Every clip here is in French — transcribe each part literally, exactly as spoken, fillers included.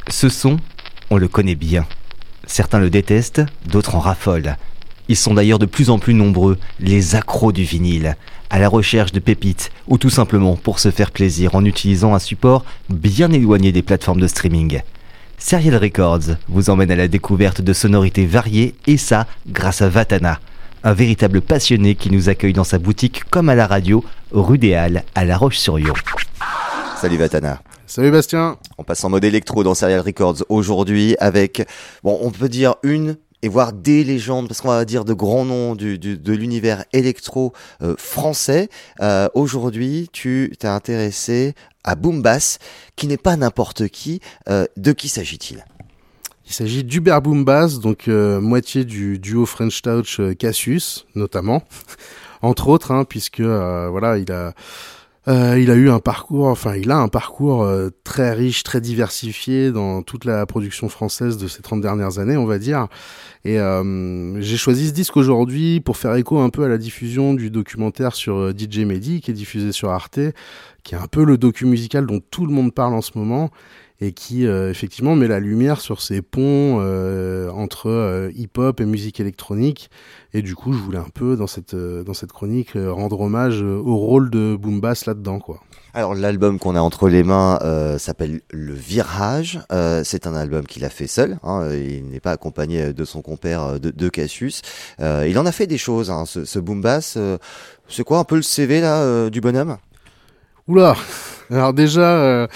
Ce son, on le connaît bien. Certains le détestent, d'autres en raffolent. Ils sont d'ailleurs de plus en plus nombreux, les accros du vinyle, à la recherche de pépites ou tout simplement pour se faire plaisir en utilisant un support bien éloigné des plateformes de streaming. Serial Records vous emmène à la découverte de sonorités variées et ça grâce à Vatana, un véritable passionné qui nous accueille dans sa boutique comme à la radio, rue des Halles à La Roche-sur-Yon. Salut Vatana. Salut Bastien. On passe en mode électro dans Serial Records aujourd'hui avec, bon, on peut dire une et voire des légendes, parce qu'on va dire de grands noms du, du, de l'univers électro euh, français. Euh, aujourd'hui, tu t'es intéressé à Boom Bass, qui n'est pas n'importe qui. Euh, de qui s'agit-il ? Il s'agit d'Hubert Boom Bass, donc euh, moitié du duo French Touch euh, Cassius, notamment, entre autres, hein, puisque euh, voilà, il a Euh, il a eu un parcours, enfin il a un parcours euh, très riche, très diversifié dans toute la production française de ces trente dernières années, on va dire. Et euh, j'ai choisi ce disque aujourd'hui pour faire écho un peu à la diffusion du documentaire sur euh, D J Mehdi, qui est diffusé sur Arte, qui est un peu le docu musical dont tout le monde parle en ce moment, et qui euh, effectivement met la lumière sur ces ponts euh, entre euh, hip-hop et musique électronique. Et du coup, je voulais un peu, dans cette, euh, dans cette chronique, euh, rendre hommage euh, au rôle de Boom Bass là-dedans, quoi. Alors, l'album qu'on a entre les mains euh, s'appelle Le Virage. Euh, c'est un album qu'il a fait seul. Hein, il n'est pas accompagné de son compère de, de Cassius. Euh, il en a fait des choses, hein, ce, ce Boom Bass. Euh, c'est quoi un peu le C V là, euh, du bonhomme ? Oula. Alors déjà, euh,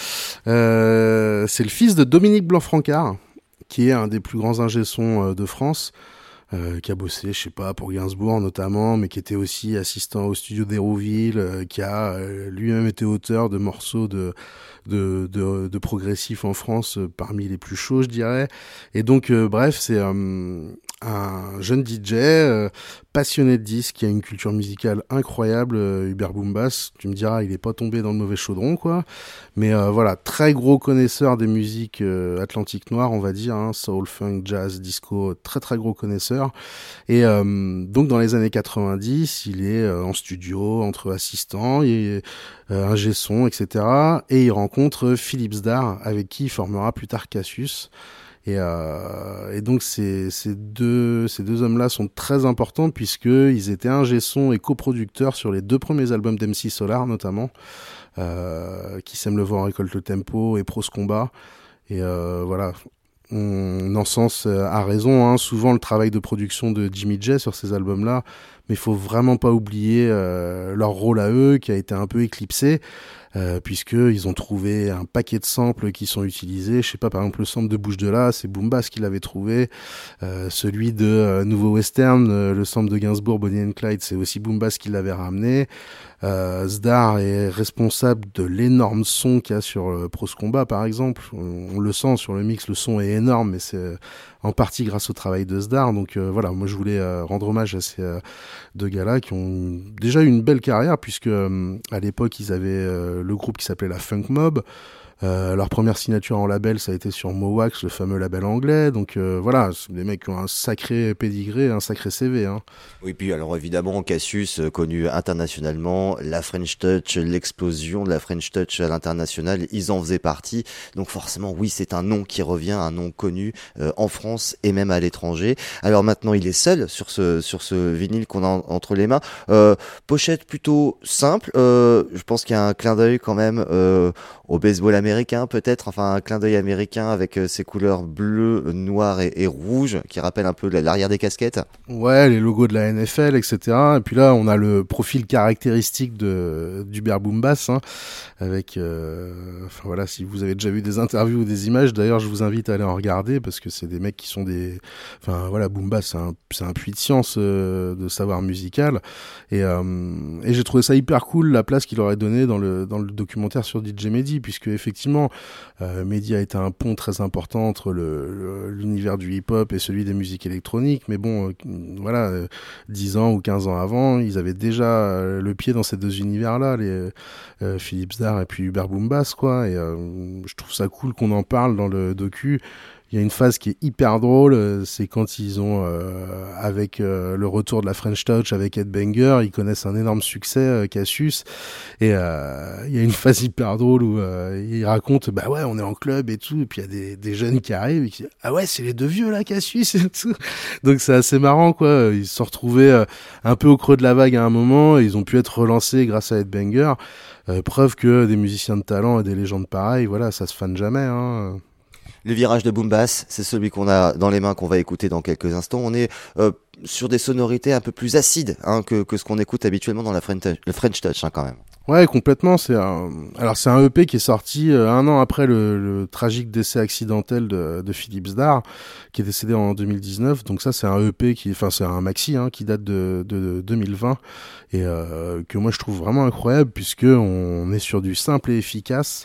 euh, c'est le fils de Dominique Blanc-Francard, qui est un des plus grands ingé-sons euh, de France, euh, qui a bossé, je sais pas, pour Gainsbourg notamment, mais qui était aussi assistant au studio d'Hérouville, euh, qui a euh, lui-même été auteur de morceaux de de, de, de progressif en France, euh, parmi les plus chauds, je dirais. Et donc, euh, bref, c'est euh, un jeune D J euh, passionné de disques, qui a une culture musicale incroyable, euh, Hubert Boom Bass. Tu me diras, il est pas tombé dans le mauvais chaudron, quoi. Mais euh, voilà, très gros connaisseur des musiques euh, Atlantique Noire, on va dire, hein, soul, funk, jazz, disco, très très gros connaisseur. Et euh, donc dans les années quatre-vingt-dix, il est euh, en studio, entre assistants, et euh, ingé son, et cetera. Et il rencontre Philippe Zdar, avec qui il formera plus tard Cassius. Et, euh, et donc ces, ces deux ces deux hommes-là sont très importants, puisqu'ils étaient ingé son et coproducteurs sur les deux premiers albums d'M C Solar, notamment, euh, Qui sème le vent récolte le tempo et Prose Combat. Et euh, voilà, on encense à raison hein, souvent le travail de production de Jimmy J sur ces albums-là, mais il faut vraiment pas oublier euh, leur rôle à eux, qui a été un peu éclipsé. Euh, puisqu'ils ont trouvé un paquet de samples qui sont utilisés. Je sais pas, par exemple, le sample de Bouche de là, c'est Boom Bass qui l'avait trouvé. Euh, celui de euh, Nouveau Western, euh, le sample de Gainsbourg, Bonnie and Clyde, c'est aussi Boom Bass qui l'avait ramené. Euh, Zdar est responsable de l'énorme son qu'il y a sur euh, Prose Combat, par exemple. On, on le sent sur le mix, le son est énorme, mais c'est euh, en partie grâce au travail de Zdar. Donc euh, voilà, moi je voulais euh, rendre hommage à ces euh, deux gars-là qui ont déjà eu une belle carrière, puisque euh, à l'époque ils avaient euh, le groupe qui s'appelait la Funk Mob. Euh, leur première signature en label, ça a été sur Mowax, le fameux label anglais. Donc euh, voilà, c'est des mecs qui ont un sacré pédigré, un sacré C V. Hein. Oui, puis alors évidemment, Cassius, euh, connu internationalement, la French Touch, l'explosion de la French Touch à l'international, ils en faisaient partie. Donc forcément, oui, c'est un nom qui revient, un nom connu euh, en France et même à l'étranger. Alors maintenant, il est seul sur ce sur ce vinyle qu'on a en, entre les mains. Euh, pochette plutôt simple. Euh, je pense qu'il y a un clin d'œil quand même euh, au baseball américain, peut-être. Enfin, un clin d'œil américain avec euh, ses couleurs bleues, noires et, et rouges qui rappellent un peu l'arrière des casquettes. Ouais, les logos de la N F L, et cetera. Et puis là, on a le profil caractéristique de d'Hubert Boom Bass, hein, avec, euh, enfin voilà, si vous avez déjà vu des interviews ou des images, d'ailleurs, je vous invite à aller en regarder, parce que c'est des mecs qui sont des, enfin voilà, Boom Bass, c'est un, c'est un puits de science, euh, de savoir musical. Et, euh, et j'ai trouvé ça hyper cool, la place qu'il aurait donnée dans le dans le documentaire sur D J Mehdi, puisque effectivement, euh, Mehdi a été un pont très important entre le, le l'univers du hip-hop et celui des musiques électroniques. Mais bon, euh, voilà. Euh, dix ans ou quinze ans avant, ils avaient déjà euh, le pied dans ces deux univers-là, les euh, Philippe Zdar et puis Hubert Boom Bass, quoi. Et euh, je trouve ça cool qu'on en parle dans le docu, Il y a une phase qui est hyper drôle, euh, c'est quand ils ont, euh, avec euh, le retour de la French Touch avec Ed Banger, ils connaissent un énorme succès, euh, Cassius, et euh, il y a une phase hyper drôle où euh, ils racontent, bah ouais, on est en club et tout, et puis il y a des, des jeunes qui arrivent et qui disent, ah ouais, c'est les deux vieux là, Cassius et tout. Donc c'est assez marrant, quoi. Ils se sont retrouvés euh, un peu au creux de la vague à un moment, et ils ont pu être relancés grâce à Ed Banger. Euh, preuve que des musiciens de talent et des légendes pareilles, voilà, ça se fane jamais, hein. Le virage de boom bass, c'est celui qu'on a dans les mains, qu'on va écouter dans quelques instants. On est euh, sur des sonorités un peu plus acides hein, que, que ce qu'on écoute habituellement dans la French Touch, le French Touch hein, quand même. Ouais, complètement. C'est un... Alors c'est un E P qui est sorti euh, un an après le, le tragique décès accidentel de, de Philippe Zdar, qui est décédé en deux mille dix-neuf. Donc ça, c'est un E P qui, enfin c'est un maxi hein, qui date de, de, de deux mille vingt et euh, que moi je trouve vraiment incroyable puisque on est sur du simple et efficace.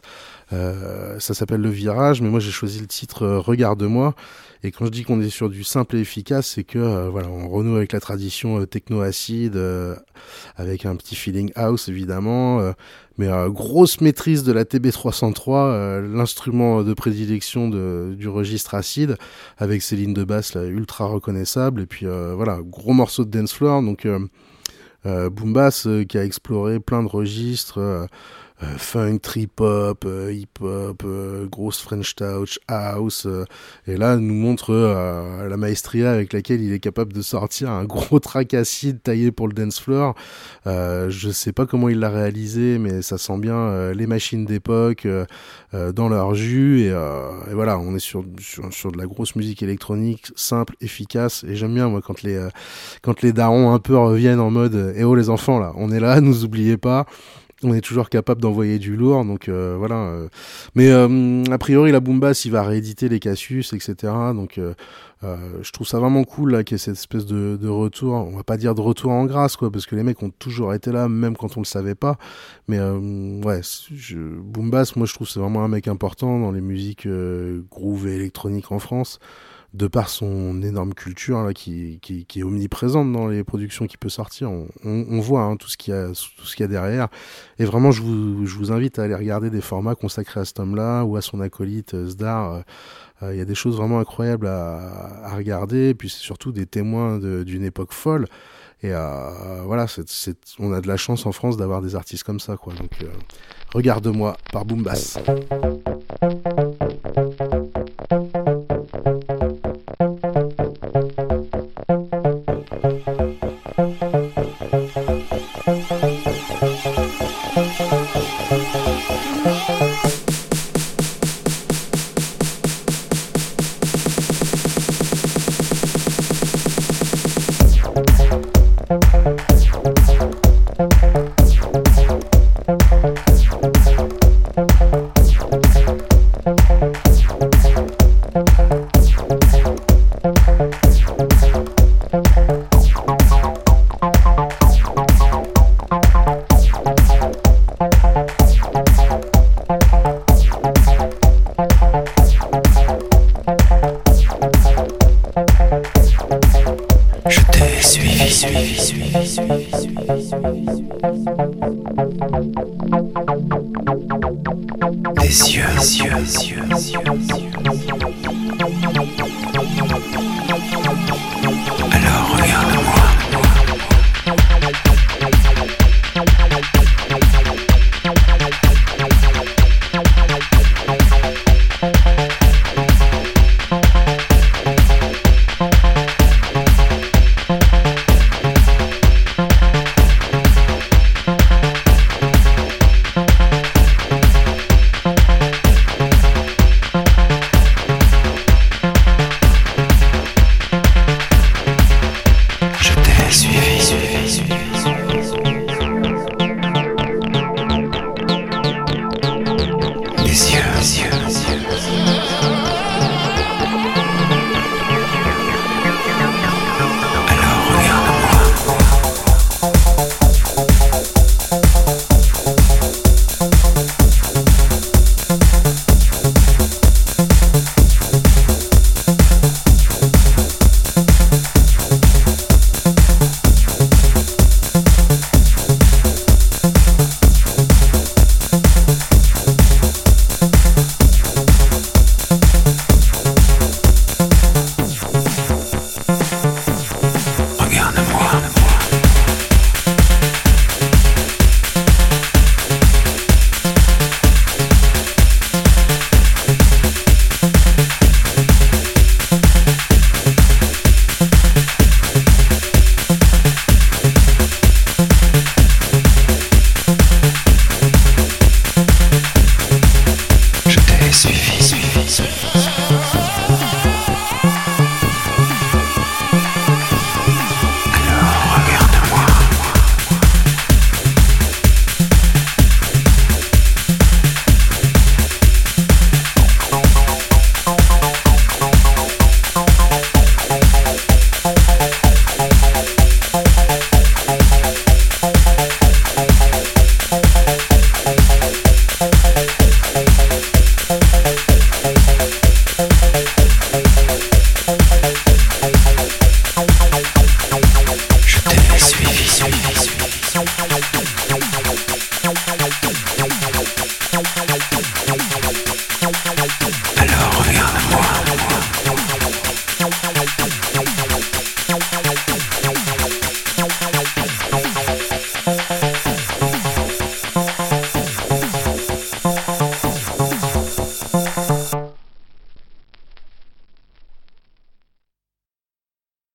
Euh, ça s'appelle Le Virage, mais moi j'ai choisi le titre euh, Regarde-moi. Et quand je dis qu'on est sur du simple et efficace, c'est que euh, voilà, on renoue avec la tradition euh, techno-acide, euh, avec un petit feeling house évidemment, euh, mais euh, grosse maîtrise de la T B trois cent trois, euh, l'instrument de prédilection de, du registre acide, avec ses lignes de basse là, ultra reconnaissables, et puis euh, voilà, gros morceau de dance floor, donc euh, euh, Boom Bass euh, qui a exploré plein de registres. Euh, Euh, funk, trip-hop, euh, hip-hop, euh, grosse French Touch, house, euh, et là nous montre euh, la maestria avec laquelle il est capable de sortir un gros track acide taillé pour le dance floor. Euh, je sais pas comment il l'a réalisé, mais ça sent bien euh, les machines d'époque euh, euh, dans leur jus, et, euh, et voilà, on est sur, sur sur de la grosse musique électronique simple, efficace, et j'aime bien moi quand les euh, quand les darons un peu reviennent en mode eh oh les enfants là, on est là, nous oubliez pas. On est toujours capable d'envoyer du lourd, donc euh, voilà. Euh. Mais euh, a priori, la Boom Bass, il va rééditer les Cassius, et cetera. Donc, euh, euh, je trouve ça vraiment cool là qu'il y ait cette espèce de, de retour. On va pas dire de retour en grâce, quoi, parce que les mecs ont toujours été là, même quand on le savait pas. Mais euh, ouais, je, Boom Bass, moi, je trouve que c'est vraiment un mec important dans les musiques euh, groove et électroniques en France, de par son énorme culture là, qui, qui, qui est omniprésente dans les productions qu'il peut sortir. On, on, on voit hein, tout ce qu'il y a, tout ce qu'il y a derrière. Et vraiment, je vous, je vous invite à aller regarder des formats consacrés à cet homme-là ou à son acolyte Zdar. Il euh, y a des choses vraiment incroyables à, à regarder. Et puis c'est surtout des témoins de, d'une époque folle. Et euh, voilà, c'est, c'est, on a de la chance en France d'avoir des artistes comme ça, quoi. Donc, euh, Regarde-moi par Boom Bass. Des yeux, des yeux, des yeux, des yeux. Alors regarde-moi. Des yeux, des yeux.